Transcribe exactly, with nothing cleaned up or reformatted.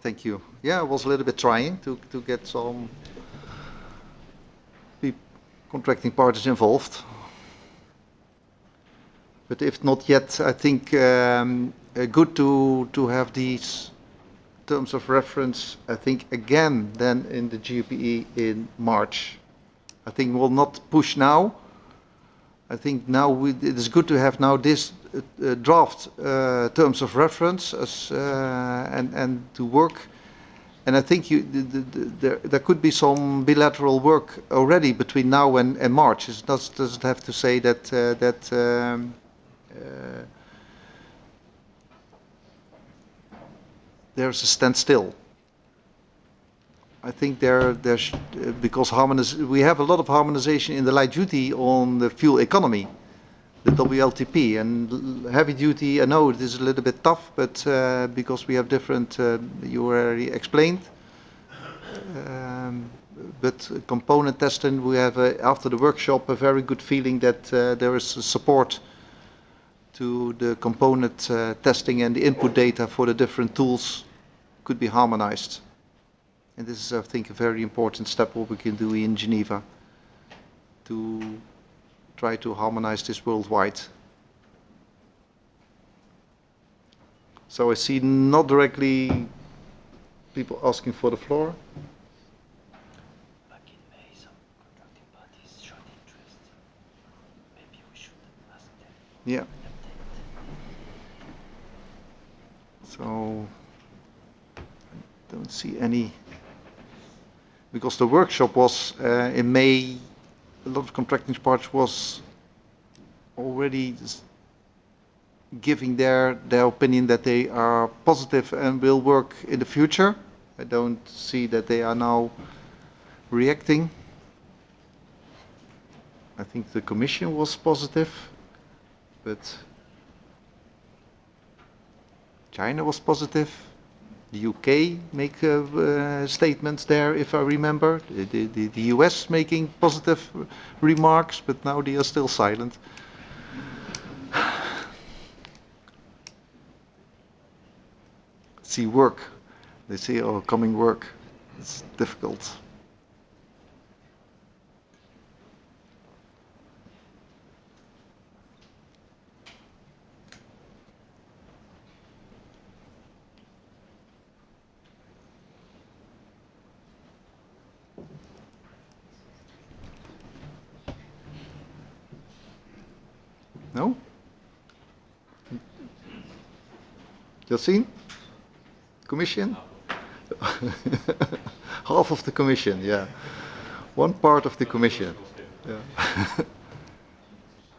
thank you. Yeah, I was a little bit trying to, to get some peop contracting parties involved. But if not yet, I think um, uh, good to, to have these terms of reference, I think, again, then in the G P E in March. I think we'll not push now. I think now we, it is good to have now this uh, uh, draft uh, terms of reference as, uh, and, and to work. And I think you, the, the, the, there, there could be some bilateral work already between now and, and March. It does, doesn't have to say that, uh, that um, uh, there's a standstill. I think there, there's, uh, because harmoniz we have a lot of harmonization in the light duty on the fuel economy, the W L T P, and heavy duty, I know it is a little bit tough, but uh, because we have different, uh, you already explained, um, but component testing, we have, uh, after the workshop, a very good feeling that uh, there is support to the component uh, testing, and the input data for the different tools could be harmonized. And this is, I think, a very important step what we can do in Geneva to try to harmonize this worldwide. So I see not directly people asking for the floor. Back in May, some contracting parties showed interest. Maybe we should ask them for Yeah. an update. So I don't see any, because the workshop was uh, in May. A lot of contracting parties was already giving their their opinion that they are positive and will work in the future. I don't see that they are now reacting. I think the Commission was positive, but China was positive. The U K make uh, uh, statements there, if I remember. The, the, the U S making positive remarks, but now they are still silent. See work. They say, oh, coming work. It's difficult. No? Yassine? Commission? Half of the Commission, yeah. One part of the Commission. Yeah.